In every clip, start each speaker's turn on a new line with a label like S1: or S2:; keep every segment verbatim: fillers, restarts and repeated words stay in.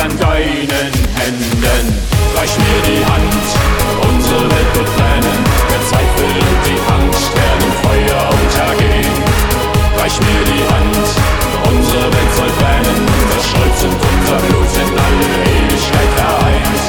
S1: an deinen Händen. Reich mir die Hand, unsere Welt wird brennen. Der Zweifel und die Angst werden im Feuer untergehen. Reich mir die Hand, unsere Welt soll brennen. Unser Stolz und unser Blut in alle Ewigkeit vereint.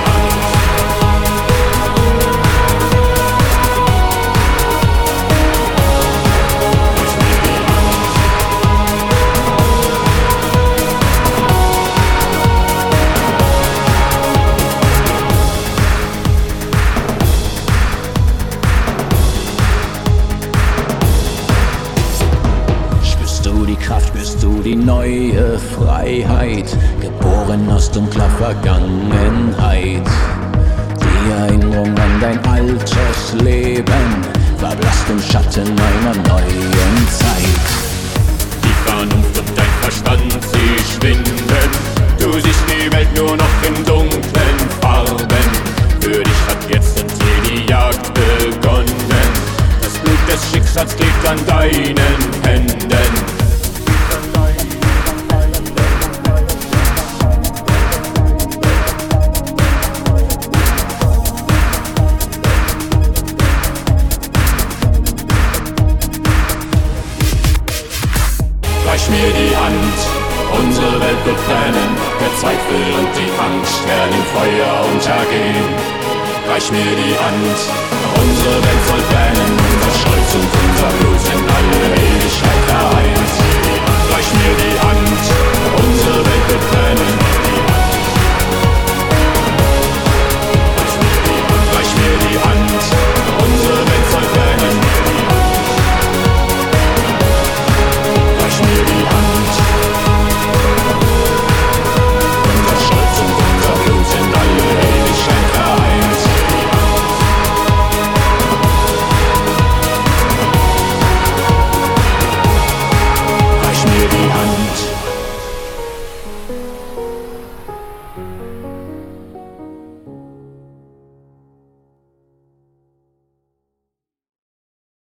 S2: Kraft bist du die neue Freiheit, geboren aus dunkler Vergangenheit. Die Erinnerung an dein altes Leben verblasst im Schatten einer neuen Zeit.
S1: Die Vernunft und dein Verstand, sie schwinden. Du siehst die Welt nur noch in dunklen Farben. Für dich hat jetzt und hier die Jagd begonnen. Das Blut des Schicksals klebt an deinen Händen. Reich mir die Hand, unsere Welt wird brennen. Der Zweifel und die Angst werden im Feuer untergehen. Reich mir die Hand, unsere Welt soll brennen. Unser Stolz und unser Blut in alle Ewigkeit vereint. Reich mir die